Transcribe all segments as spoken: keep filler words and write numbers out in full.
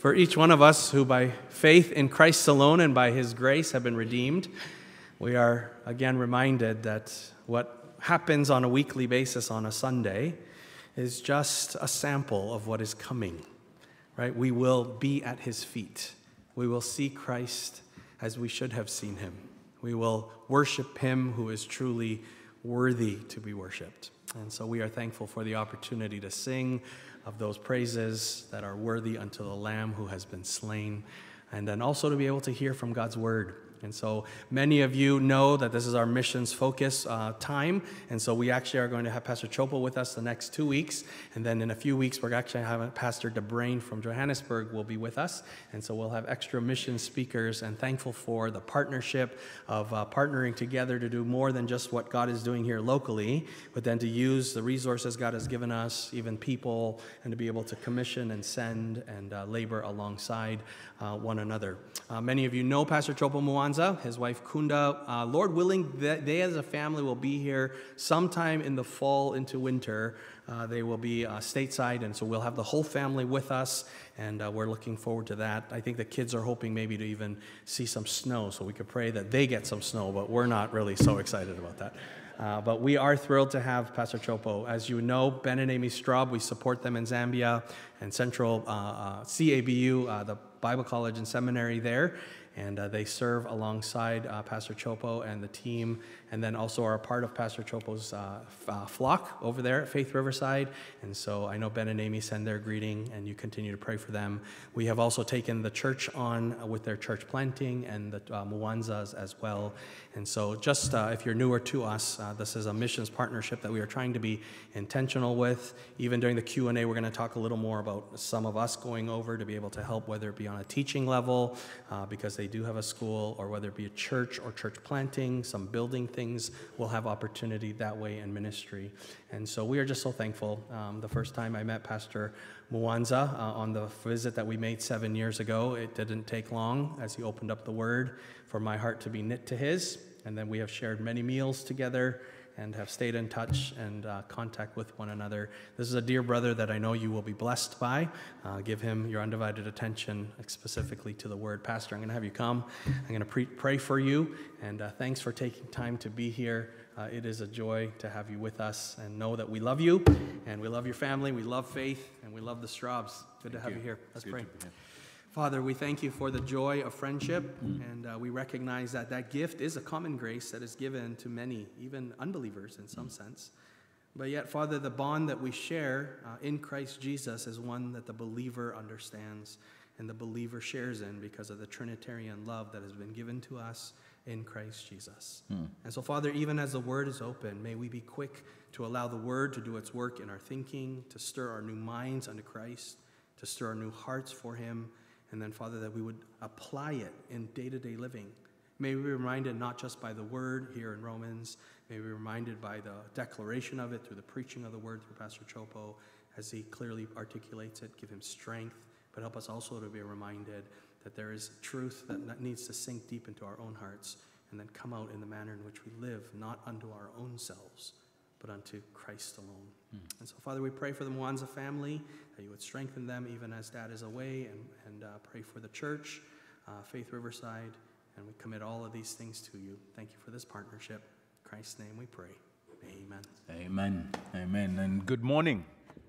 For each one of us who by faith in Christ alone and by his grace have been redeemed, we are again reminded that what happens on a weekly basis on a Sunday is just a sample of what is coming, right? We will be at his feet. We will see Christ as we should have seen him. We will worship him who is truly worthy to be worshiped. And so we are thankful for the opportunity to sing of those praises that are worthy unto the Lamb who has been slain, and then also to be able to hear from God's word. And so many of you know that this is our missions focus uh, time, and so we actually are going to have Pastor Chopel with us the next two weeks, and then in a few weeks we're actually having Pastor DeBrain from Johannesburg will be with us, and so we'll have extra mission speakers, and thankful for the partnership of uh, partnering together to do more than just what God is doing here locally, but then to use the resources God has given us, even people, and to be able to commission and send and uh, labor alongside uh, one another. Uh, many of you know Pastor Chopel Mwanza, his wife Kunda. Uh, Lord willing, they as a family will be here sometime in the fall into winter. Uh, they will be uh, stateside, and so we'll have the whole family with us, and uh, we're looking forward to that. I think the kids are hoping maybe to even see some snow, so we could pray that they get some snow, but we're not really so excited about that. Uh, but we are thrilled to have Pastor Chopo. As you know, Ben and Amy Straub, we support them in Zambia and Central uh, uh, C A B U, uh, the Bible College and Seminary there. And uh, they serve alongside uh, Pastor Chopo and the team, and then also are a part of Pastor Chopo's uh, f- uh, flock over there at Faith Riverside. And so I know Ben and Amy send their greeting, and you continue to pray for them. We have also taken the church on uh, with their church planting and the uh, Mwanzas as well. And so just uh, if you're newer to us, uh, this is a missions partnership that we are trying to be intentional with. Even during the Q and A, we're going to talk a little more about some of us going over to be able to help, whether it be on a teaching level, uh, because they They do have a school, or whether it be a church or church planting, some building things, we'll have opportunity that way in ministry. And so we are just so thankful. Um, the first time I met Pastor Mwanza uh, on the visit that we made seven years ago, it didn't take long as he opened up the word for my heart to be knit to his. And then we have shared many meals together and have stayed in touch and uh, contact with one another. This is a dear brother that I know you will be blessed by. Uh, give him your undivided attention, specifically to the word. Pastor, I'm going to have you come. I'm going to pre- pray for you, and uh, thanks for taking time to be here. Uh, it is a joy to have you with us, and know that we love you, and we love your family, we love Faith, and we love the Straubs. Good to have you, you here. Let's pray. Father, we thank you for the joy of friendship, and uh, we recognize that that gift is a common grace that is given to many, even unbelievers in some sense. But yet, Father, the bond that we share uh, in Christ Jesus is one that the believer understands and the believer shares in because of the Trinitarian love that has been given to us in Christ Jesus. Hmm. And so, Father, even as the word is open, may we be quick to allow the word to do its work in our thinking, to stir our new minds unto Christ, to stir our new hearts for him. And then, Father, that we would apply it in day-to-day living. May we be reminded not just by the word here in Romans, may we be reminded by the declaration of it through the preaching of the word through Pastor Chopo as he clearly articulates it. Give him strength, but help us also to be reminded that there is truth that needs to sink deep into our own hearts and then come out in the manner in which we live, not unto our own selves, but unto Christ alone. Mm. And so, Father, we pray for the Mwanza family, that you would strengthen them even as Dad is away, and, and uh, pray for the church, uh, Faith Riverside, and we commit all of these things to you. Thank you for this partnership. In Christ's name we pray. Amen. Amen. Amen. And good morning.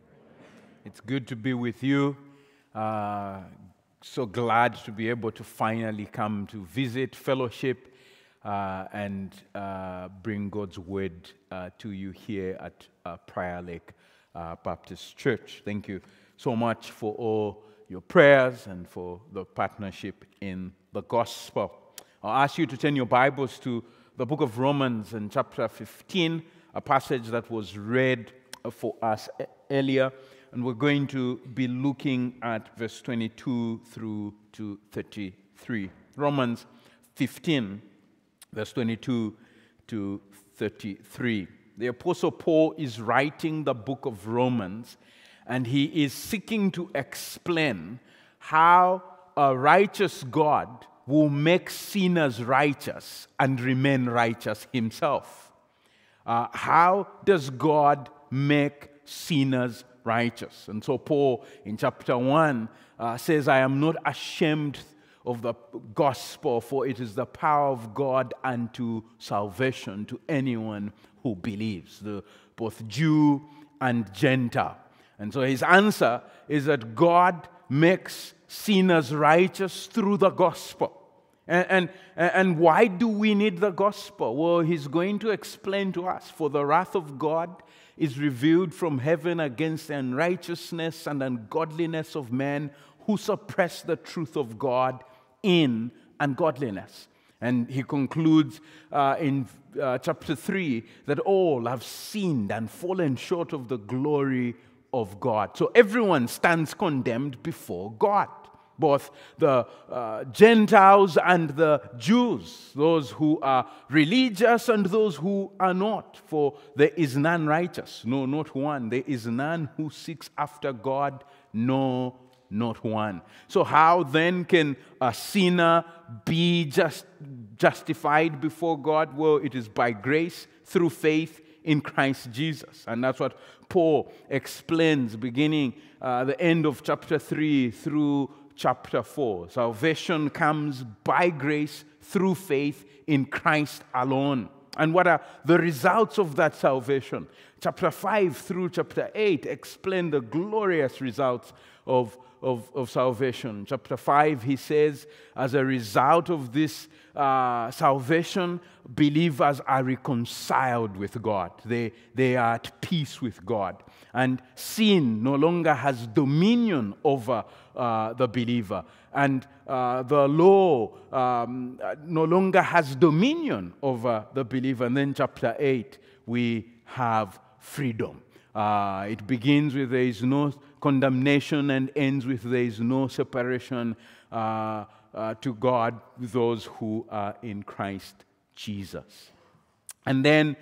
It's good to be with you. Uh, so glad to be able to finally come to visit, fellowship, Uh, and uh, bring God's word uh, to you here at uh, Prior Lake uh, Baptist Church. Thank you so much for all your prayers and for the partnership in the gospel. I'll ask you to turn your Bibles to the book of Romans in chapter fifteen, a passage that was read for us earlier, and we're going to be looking at verse twenty-two through to thirty-three. Romans fifteen, verse twenty-two to thirty-three. The Apostle Paul is writing the book of Romans, and he is seeking to explain how a righteous God will make sinners righteous and remain righteous himself. Uh, how does God make sinners righteous. And so Paul in chapter one uh, says, I am not ashamed of the gospel, for it is the power of God unto salvation to anyone who believes, the, both Jew and Gentile. And so his answer is that God makes sinners righteous through the gospel. And, and, and why do we need the gospel? Well, he's going to explain to us. For the wrath of God is revealed from heaven against the unrighteousness and ungodliness of men who suppress the truth of God in ungodliness. And he concludes uh, in uh, chapter three that all have sinned and fallen short of the glory of God. So everyone stands condemned before God, both the uh, Gentiles and the Jews, those who are religious and those who are not. For there is none righteous, no, not one. There is none who seeks after God, no, not one. So how then can a sinner be just justified before God? Well, it is by grace through faith in Christ Jesus. And that's what Paul explains beginning uh, the end of chapter three through chapter four. Salvation comes by grace through faith in Christ alone. And what are the results of that salvation? Chapter five through chapter eight explain the glorious results of, of, of salvation. Chapter five, he says, as a result of this uh, salvation, believers are reconciled with God. They, they are at peace with God. And sin no longer has dominion over uh, the believer. And uh, the law um, no longer has dominion over the believer. And then chapter eight, we have freedom. Uh, it begins with there is no condemnation and ends with there is no separation uh, uh, to God with those who are in Christ Jesus. And then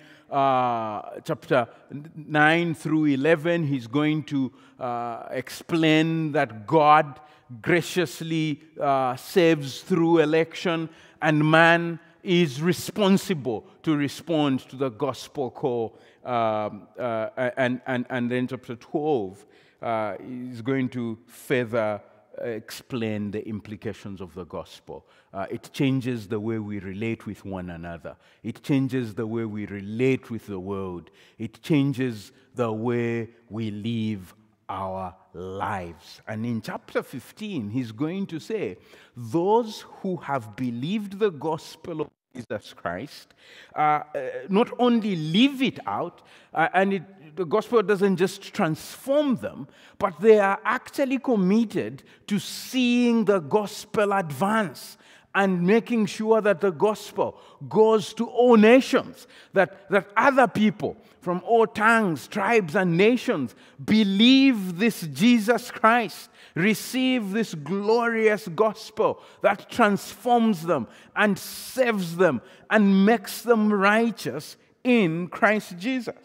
uh, chapter nine through eleven, he's going to uh, explain that God graciously uh, saves through election, and man is responsible to respond to the gospel call. Um, uh, and, and, and then chapter twelve uh, is going to further explain the implications of the gospel. Uh, it changes the way we relate with one another. It changes the way we relate with the world. It changes the way we live our lives. And in chapter fifteen, he's going to say, those who have believed the gospel of Jesus Christ uh, uh, not only live it out, uh, and it, the gospel doesn't just transform them, but they are actually committed to seeing the gospel advance and making sure that the gospel goes to all nations, that, that other people from all tongues, tribes, and nations believe this Jesus Christ, receive this glorious gospel that transforms them and saves them and makes them righteous in Christ Jesus.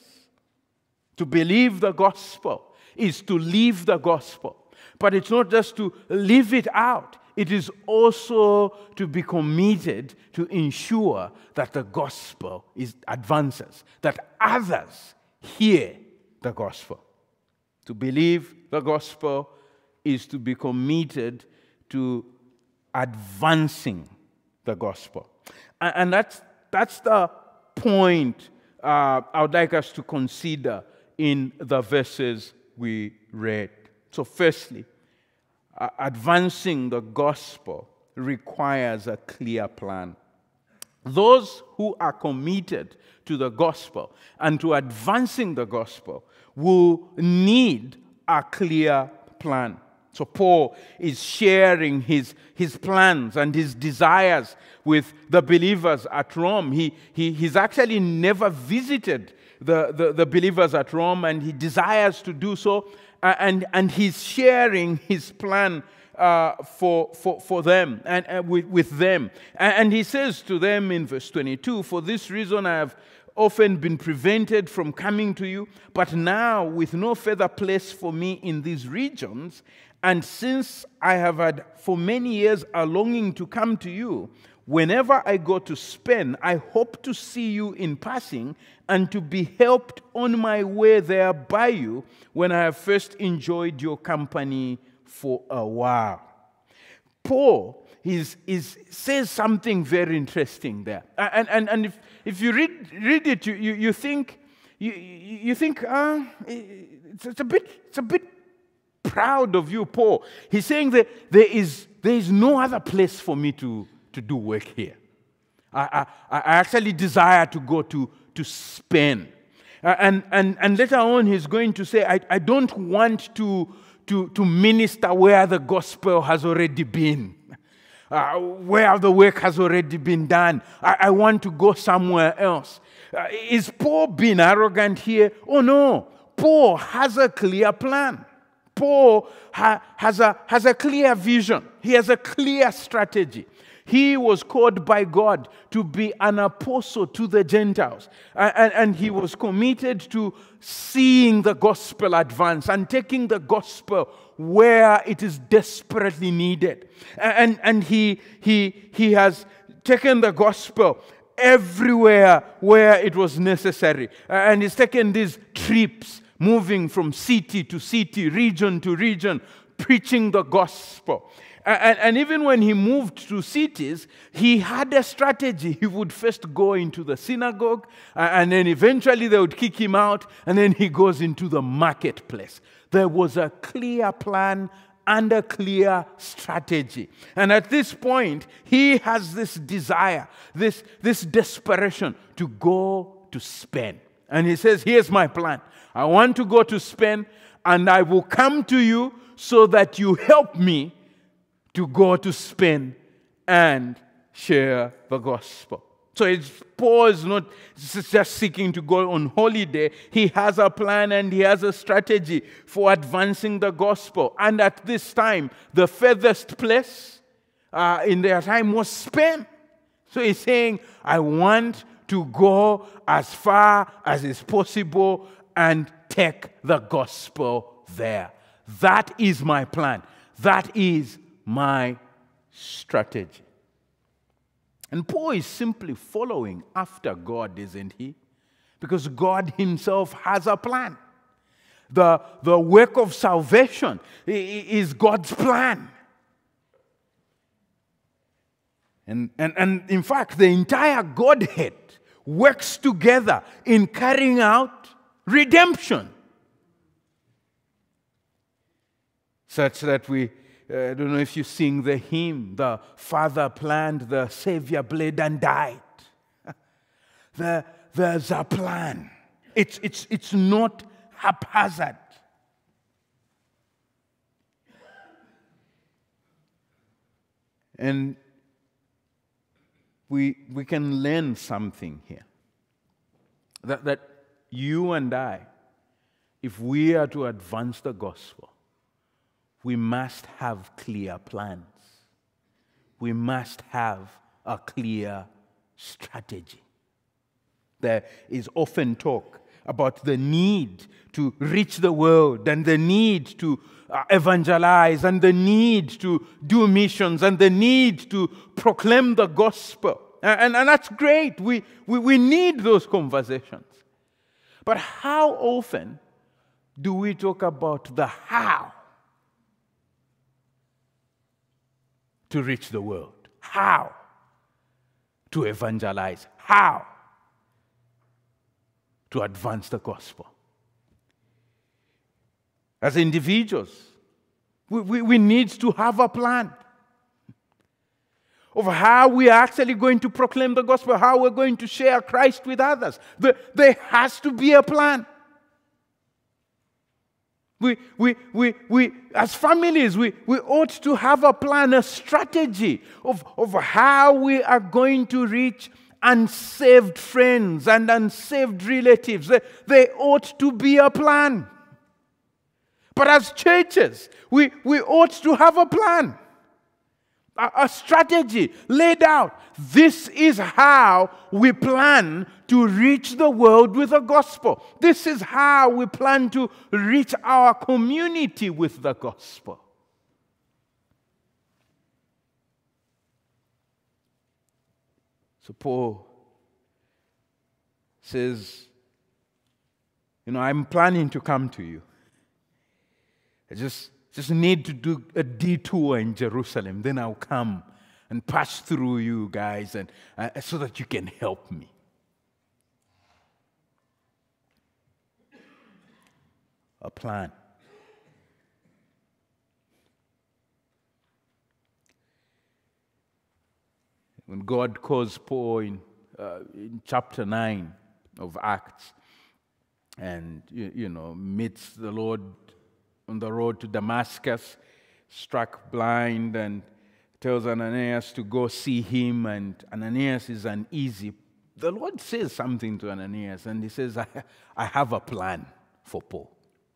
To believe the gospel is to live the gospel. But it's not just to live it out. It is also to be committed to ensure that the gospel is advances, that others hear the gospel. To believe the gospel is to be committed to advancing the gospel. And, and that's, that's the point uh, I would like us to consider in the verses we read. So firstly, Uh, advancing the gospel requires a clear plan. Those who are committed to the gospel and to advancing the gospel will need a clear plan. So Paul is sharing his, his plans and his desires with the believers at Rome. He, he, he's actually never visited the, the, the believers at Rome, and he desires to do so. Uh, and, and he's sharing his plan uh, for, for, for them and uh, with, with them. And, and he says to them in verse twenty-two, "For this reason I have often been prevented from coming to you, but now with no further place for me in these regions, and since I have had for many years a longing to come to you, Whenever I go to Spain, I hope to see you in passing and to be helped on my way there by you when I have first enjoyed your company for a while. Paul is, is, says something very interesting there. And, and, and if, if you read, read it, you, you, you think, you, you think uh, it's, it's, a bit, it's a bit proud of you, Paul. He's saying that there is, there is no other place for me to to do work here. I, I, I actually desire to go to, to Spain. Uh, and, and, and later on, he's going to say, I, I don't want to, to, to minister where the gospel has already been, uh, where the work has already been done. I, I want to go somewhere else. Uh, is Paul being arrogant here? Oh, no. Paul has a clear plan. Paul ha, has, a, has a clear vision. He has a clear strategy. He was called by God to be an apostle to the Gentiles. And, and he was committed to seeing the gospel advance and taking the gospel where it is desperately needed. And, and he, he, he has taken the gospel everywhere where it was necessary. And he's taken these trips, moving from city to city, region to region, preaching the gospel. And, and even when he moved to cities, he had a strategy. He would first go into the synagogue, and then eventually they would kick him out, and then he goes into the marketplace. There was a clear plan and a clear strategy. And at this point, he has this desire, this, this desperation to go to Spain. And he says, here's my plan. I want to go to Spain, and I will come to you so that you help me to go to Spain and share the gospel. So it's, Paul is not just seeking to go on holiday. He has a plan and he has a strategy for advancing the gospel. And at this time, the furthest place uh, in their time was Spain. So he's saying, I want to go as far as is possible and take the gospel there. That is my plan. That is my strategy. And Paul is simply following after God, isn't he? Because God himself has a plan. The, the work of salvation is God's plan. And, and, and in fact, the entire Godhead works together in carrying out redemption. Such that we Uh, I don't know if you sing the hymn, the Father planned, the Savior bled and died. there, there's a plan. It's, it's, it's not haphazard. And we, we can learn something here. That, that you and I, if we are to advance the gospel, we must have clear plans. We must have a clear strategy. There is often talk about the need to reach the world and the need to uh, evangelize and the need to do missions and the need to proclaim the gospel. And, and that's great. We, we, we need those conversations. But how often do we talk about the how to reach the world? How to evangelize? How to advance the gospel? As individuals, we, we, we need to have a plan of how we are actually going to proclaim the gospel, how we're going to share Christ with others. There, there has to be a plan. We, we, we, we, as families, we, we ought to have a plan, a strategy of, of how we are going to reach unsaved friends and unsaved relatives. There, there ought to be a plan. But as churches, we, we ought to have a plan, a, a strategy laid out. This is how we plan to reach the world with the gospel. This is how we plan to reach our community with the gospel. So Paul says, you know, I'm planning to come to you. I just, just need to do a detour in Jerusalem. Then I'll come and pass through you guys and uh, so that you can help me. A plan. When God calls Paul in, uh, in chapter nine of Acts, and you, you know meets the Lord on the road to Damascus, struck blind, and tells Ananias to go see him, and Ananias is uneasy. The Lord says something to Ananias, and he says, I, I have a plan for Paul.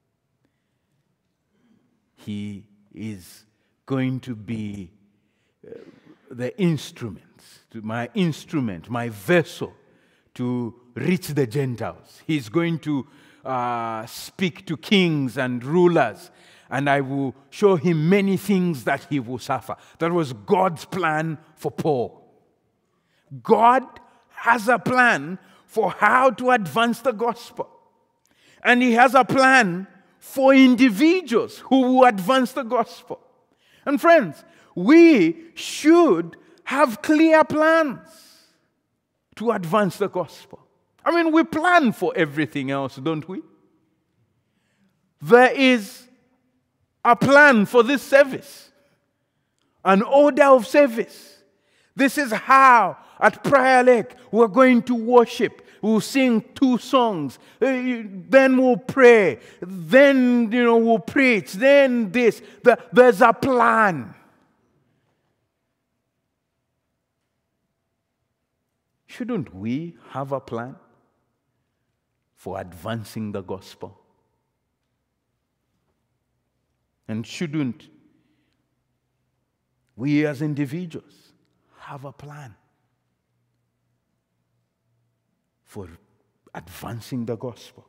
He is going to be uh, the instrument, to my instrument, my vessel to reach the Gentiles. He's going to uh, speak to kings and rulers, and I will show him many things that he will suffer. That was God's plan for Paul. God has a plan for how to advance the gospel. And he has a plan for individuals who will advance the gospel. And friends, we should have clear plans to advance the gospel. I mean, we plan for everything else, don't we? There is a plan for this service, an order of service. This is how at Prayer Lake we're going to worship. We'll sing two songs, then we'll pray, then you know we'll preach, then this. There's a plan. Shouldn't we have a plan for advancing the gospel? And shouldn't we as individuals have a plan for advancing the gospel?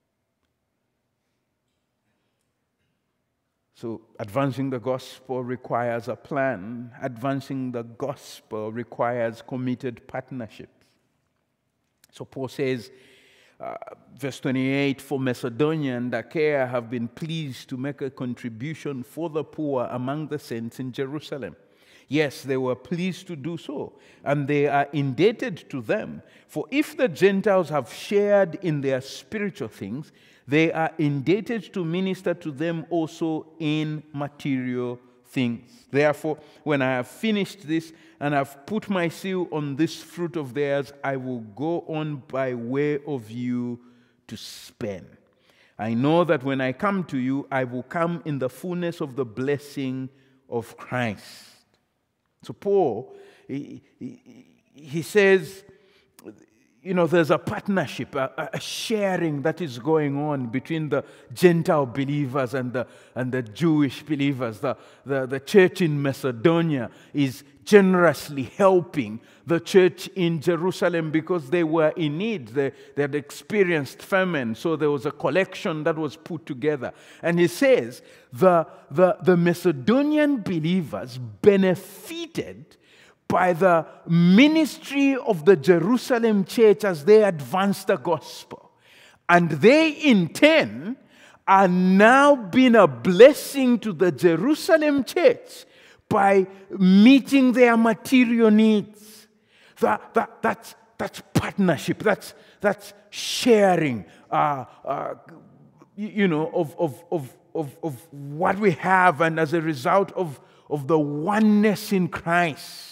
So advancing the gospel requires a plan. Advancing the gospel requires committed partnerships. So Paul says, uh, verse twenty-eight, for Macedonia and Achaia have been pleased to make a contribution for the poor among the saints in Jerusalem. Yes, they were pleased to do so, and they are indebted to them. For if the Gentiles have shared in their spiritual things, they are indebted to minister to them also in material things. Therefore, when I have finished this and have put my seal on this fruit of theirs, I will go on by way of you to Spain. I know that when I come to you, I will come in the fullness of the blessing of Christ. So Paul, he, he, he says, you know, there's a partnership, a, a sharing that is going on between the Gentile believers and the, and the Jewish believers. The, the, the church in Macedonia is generously helping the church in Jerusalem because they were in need. They, they had experienced famine, so there was a collection that was put together. And he says the, the, the Macedonian believers benefited by the ministry of the Jerusalem church as they advanced the gospel. And they in turn are now being a blessing to the Jerusalem church by meeting their material needs. That, that, that's, that's partnership, that's, that's sharing, uh, uh, you know, of, of, of, of, of what we have, and as a result of, of the oneness in Christ.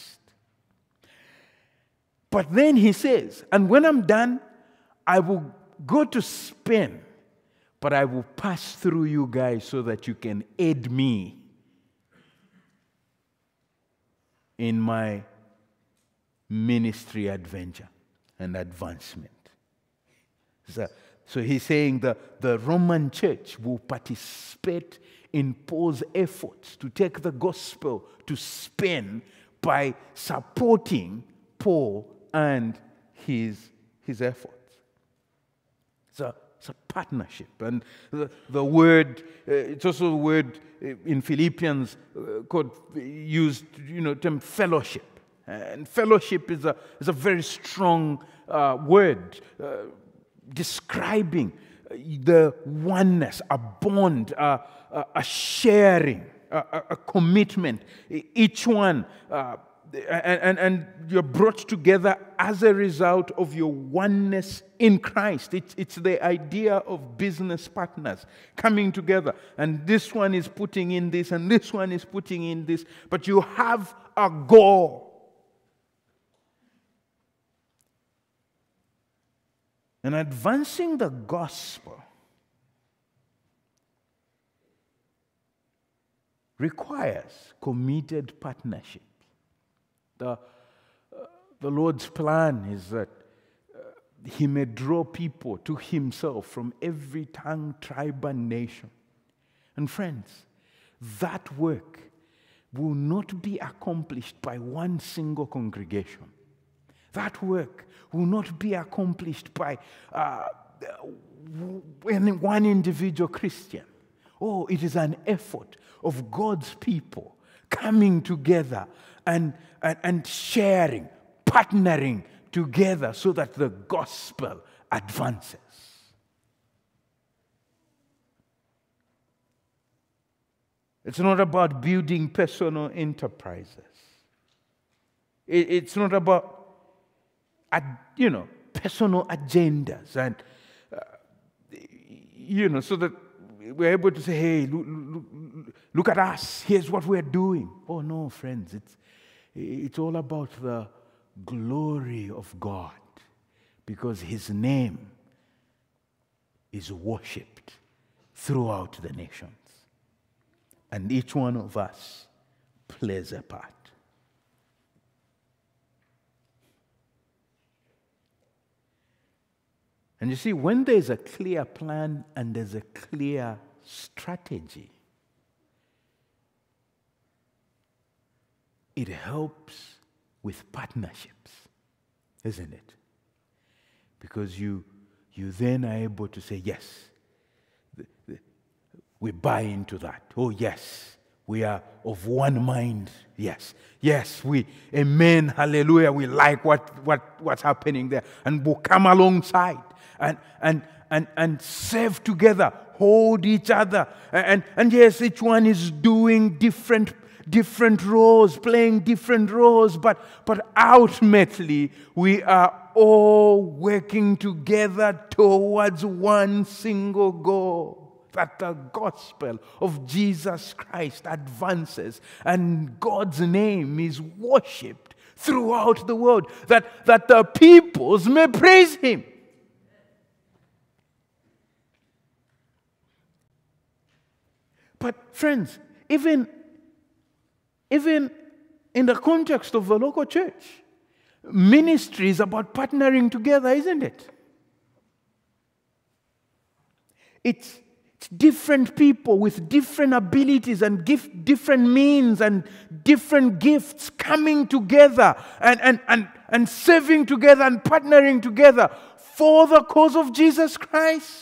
But then he says, and when I'm done, I will go to Spain, but I will pass through you guys so that you can aid me in my ministry adventure and advancement. So, so he's saying that the Roman church will participate in Paul's efforts to take the gospel to Spain by supporting Paul and his, his efforts. It's a, it's a partnership. And the, the word, uh, it's also a word in Philippians uh, called, used, you know, term fellowship. And fellowship is a, is a very strong uh, word uh, describing the oneness, a bond, a, a, a sharing, a, a, a commitment. Each one, uh, and, and, and you're brought together as a result of your oneness in Christ. It's, it's the idea of business partners coming together. And this one is putting in this, and this one is putting in this. But you have a goal. And advancing the gospel requires committed partnership. The, uh, the Lord's plan is that uh, He may draw people to Himself from every tongue, tribe, and nation. And friends, that work will not be accomplished by one single congregation. That work will not be accomplished by uh, one individual Christian. Oh, it is an effort of God's people coming together and, and, and sharing, partnering together so that the gospel advances. It's not about building personal enterprises. It, it's not about you know, personal agendas, and uh, you know, so that we're able to say, "Hey, look, look, look at us. Here's what we're doing." Oh no, friends, it's it's all about the glory of God, because His name is worshipped throughout the nations, and each one of us plays a part. And you see, when there's a clear plan and there's a clear strategy, it helps with partnerships, isn't it? Because you, you then are able to say, yes, the, the, we buy into that. Oh, yes, we are of one mind. Yes, yes, we, amen, hallelujah, we like what, what, what's happening there. And we'll come alongside. And, and, and, and serve together, hold each other. And, and yes, each one is doing different, different roles, playing different roles, but, but ultimately we are all working together towards one single goal, that the gospel of Jesus Christ advances and God's name is worshipped throughout the world, that, that the peoples may praise Him. But friends, even, even in the context of the local church, ministry is about partnering together, isn't it? It's, it's different people with different abilities and gift, different means and different gifts coming together and, and, and, and serving together and partnering together for the cause of Jesus Christ.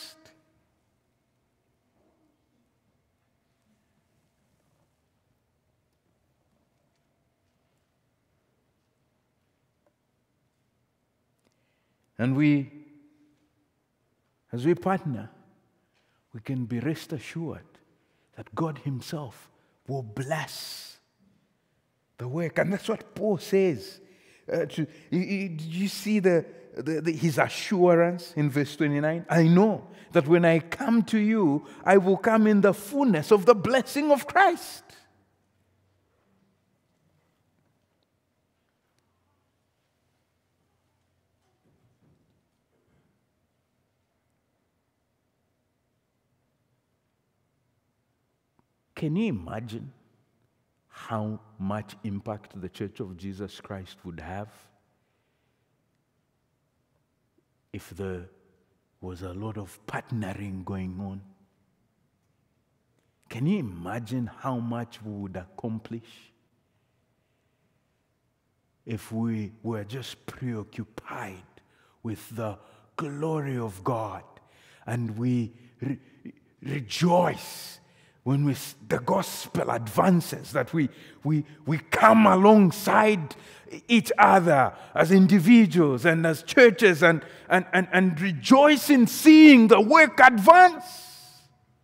And we, as we partner, we can be rest assured that God Himself will bless the work. And that's what Paul says. Uh, to, you, you, did you see the, the, the, his assurance in verse twenty-nine? I know that when I come to you, I will come in the fullness of the blessing of Christ. Can you imagine how much impact the Church of Jesus Christ would have if there was a lot of partnering going on? Can you imagine how much we would accomplish if we were just preoccupied with the glory of God and we re- rejoice when we, the gospel advances, that we, we, we come alongside each other as individuals and as churches and, and, and, and rejoice in seeing the work advance.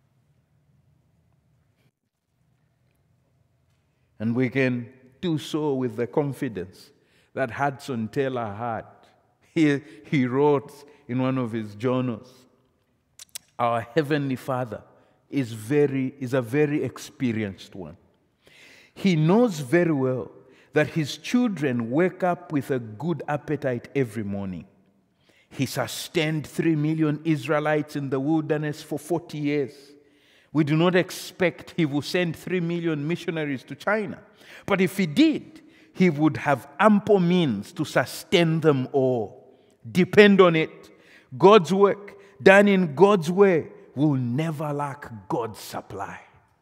And we can do so with the confidence that Hudson Taylor had. He, he wrote in one of his journals, our Heavenly Father is very is a very experienced one. He knows very well that his children wake up with a good appetite every morning. He sustained three million Israelites in the wilderness for forty years. We do not expect he will send three million missionaries to China. But if he did, he would have ample means to sustain them all. Depend on it. God's work, done in God's way, will never lack God's supply.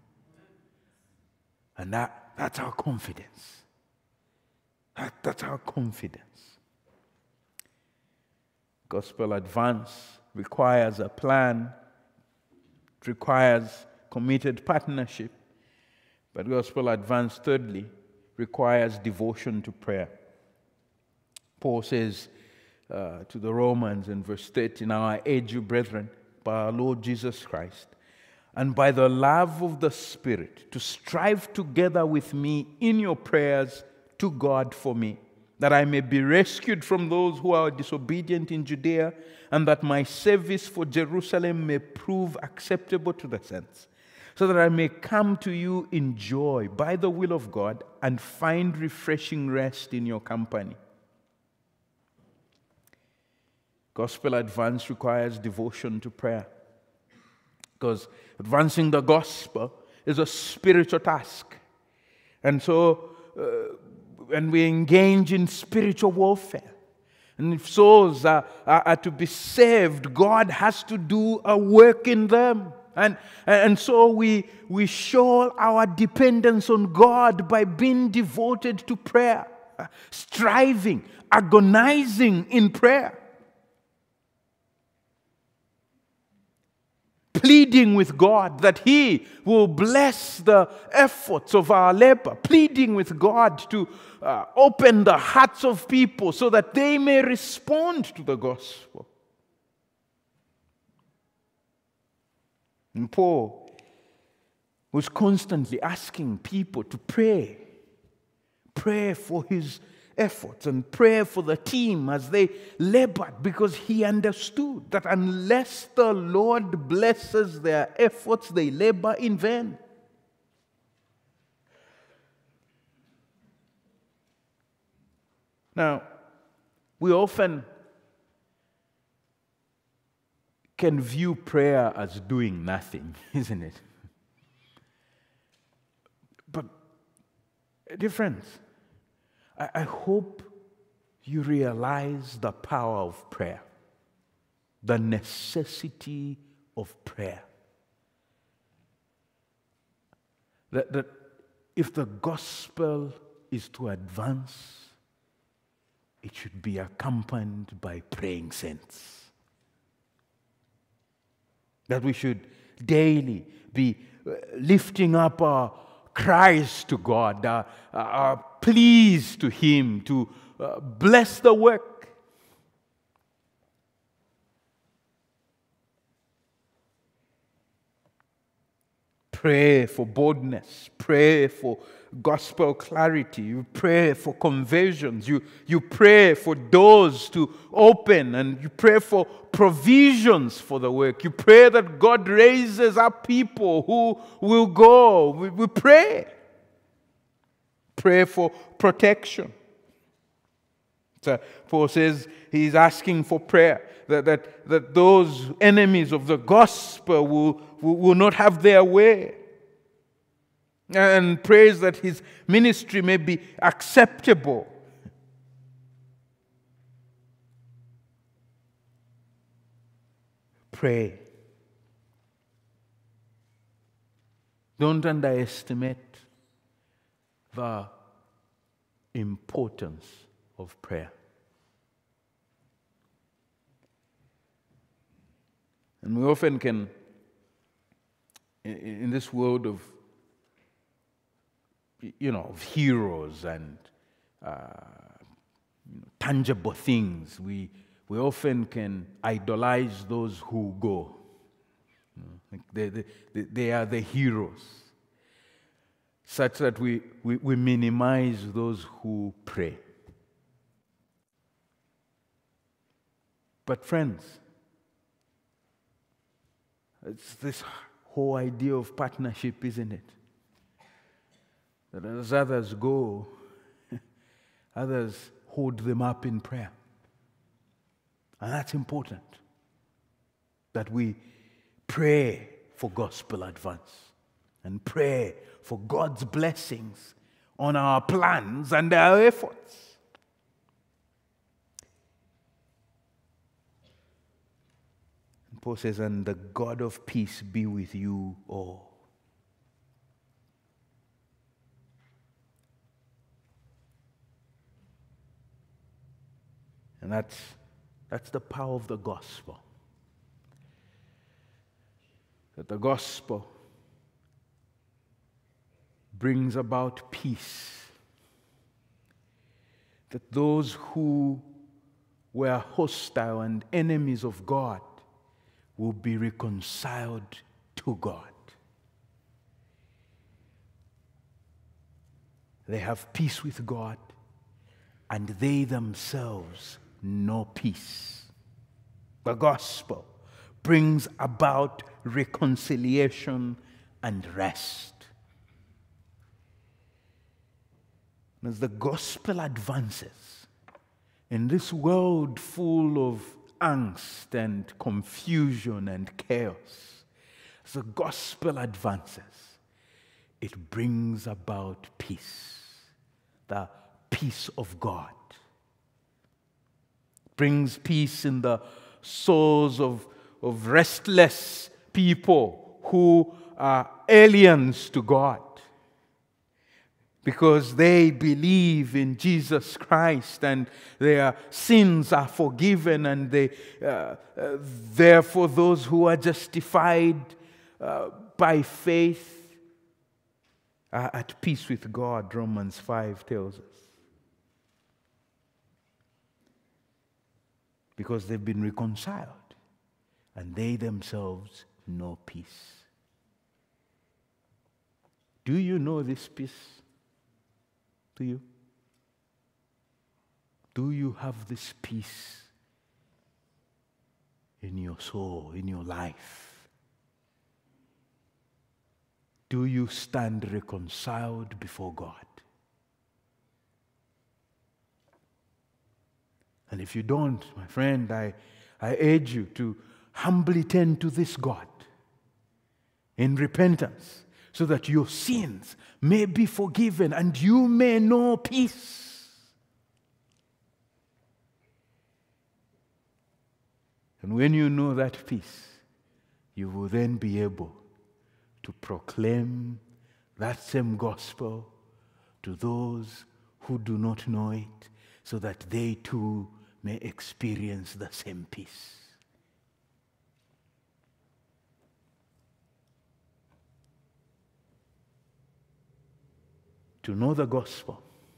And that, that's our confidence. That, that's our confidence. Gospel advance requires a plan. It requires committed partnership. But gospel advance, thirdly, requires devotion to prayer. Paul says uh, to the Romans in verse thirty, now I urge you, brethren, by our Lord Jesus Christ, and by the love of the Spirit, to strive together with me in your prayers to God for me, that I may be rescued from those who are disobedient in Judea, and that my service for Jerusalem may prove acceptable to the saints, so that I may come to you in joy by the will of God and find refreshing rest in your company. Gospel advance requires devotion to prayer, because advancing the gospel is a spiritual task. And so, uh, when we engage in spiritual warfare, and if souls are, are, are to be saved, God has to do a work in them. And, and so we, we show our dependence on God by being devoted to prayer, striving, agonizing in prayer, pleading with God that He will bless the efforts of our labor, pleading with God to uh, open the hearts of people so that they may respond to the gospel. And Paul was constantly asking people to pray, pray for his efforts and pray for the team as they labored, because he understood that unless the Lord blesses their efforts, they labor in vain. Now, we often can view prayer as doing nothing, isn't it? But, dear friends, I, I hope you realize the power of prayer, the necessity of prayer. That, that if the gospel is to advance, it should be accompanied by praying saints. That we should daily be lifting up our cries to God, our, our pleas to Him to uh, bless the work. Pray for boldness. Pray for gospel clarity. You pray for conversions. You, you pray for doors to open, and you pray for provisions for the work. You pray that God raises up people who will go. We, we pray. Pray for protection. So Paul says he's asking for prayer, that, that, that those enemies of the gospel will, will, will not have their way. And prays that his ministry may be acceptable. Pray. Don't underestimate the importance of prayer. And we often can in, in this world of, you know, of heroes and uh, you know, tangible things, we, we often can idolize those who go. You know, like they, they, they are the heroes, such that we, we, we minimize those who pray. But friends, it's this whole idea of partnership, isn't it? That as others go, others hold them up in prayer. And that's important, that we pray for gospel advance and pray for God's blessings on our plans and our efforts. And Paul says, and the God of peace be with you all. And that's, that's the power of the gospel. That the gospel brings about peace. That those who were hostile and enemies of God will be reconciled to God. They have peace with God, and they themselves know peace. The gospel brings about reconciliation and rest. As the gospel advances in this world full of angst and confusion and chaos, as the gospel advances, it brings about peace, the peace of God. Brings peace in the souls of, of restless people who are aliens to God, because they believe in Jesus Christ and their sins are forgiven, and they, uh, uh, therefore those who are justified uh, by faith are at peace with God, Romans five tells us. Because they've been reconciled and they themselves know peace. Do you know this peace? Do you? Do you have this peace in your soul, in your life? Do you stand reconciled before God? And if you don't, my friend, I, I urge you to humbly turn to this God in repentance, so that your sins may be forgiven and you may know peace. And when you know that peace, you will then be able to proclaim that same gospel to those who do not know it, so that they too may experience the same peace. To know the gospel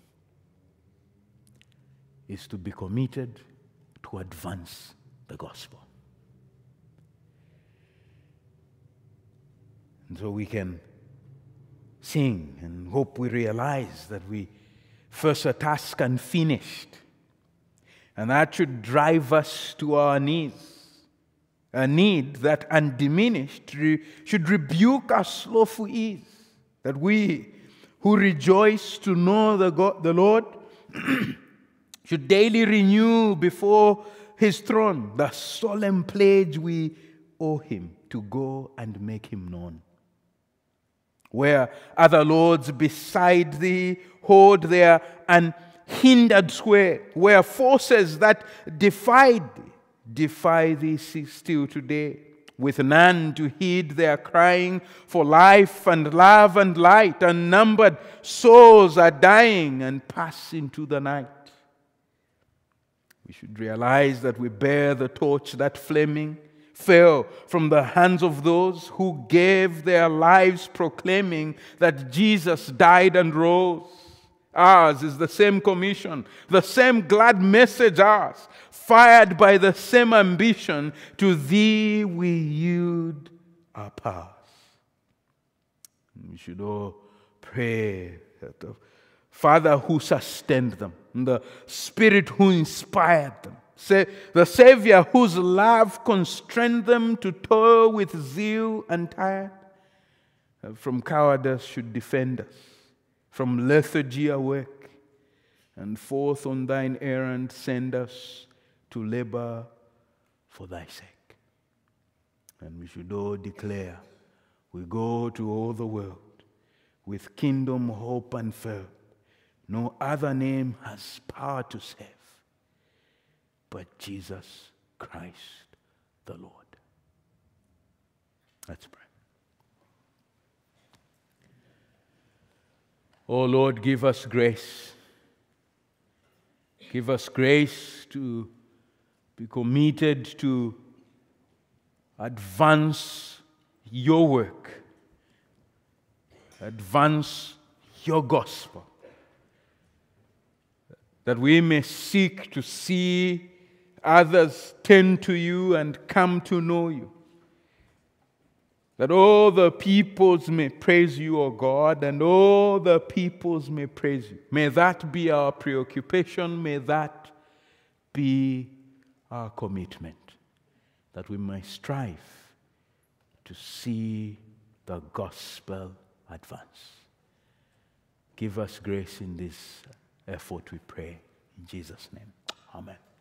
is to be committed to advance the gospel. And so we can sing and hope we realize that we first a task unfinished, and that should drive us to our knees. A need that undiminished re- should rebuke our slothful ease, that we who rejoice to know the, God, the Lord should daily renew before His throne the solemn pledge we owe Him to go and make Him known. Where other lords beside Thee hold their unhindered sway, where forces that defied Thee defy Thee still today, with none to heed their crying for life and love and light. Unnumbered souls are dying and pass into the night. We should realize that we bear the torch that flaming fell from the hands of those who gave their lives proclaiming that Jesus died and rose. Ours is the same commission, the same glad message ours, fired by the same ambition. To thee we yield our powers. We should all pray that the Father who sustained them, and the Spirit who inspired them, say, the Savior whose love constrained them to toil with zeal untired, from cowardice should defend us, from lethargy awake, and forth on thine errand send us to labor for thy sake. And we should all declare, we go to all the world with kingdom hope unfurled. No other name has power to save but Jesus Christ the Lord. Let's pray. Oh Lord, give us grace. Give us grace to be committed to advance your work, advance your gospel, that we may seek to see others turn to you and come to know you, that all the peoples may praise you, O God, and all the peoples may praise you. May that be our preoccupation, may that be our commitment, that we may strive to see the gospel advance. Give us grace in this effort, we pray. In Jesus' name, amen.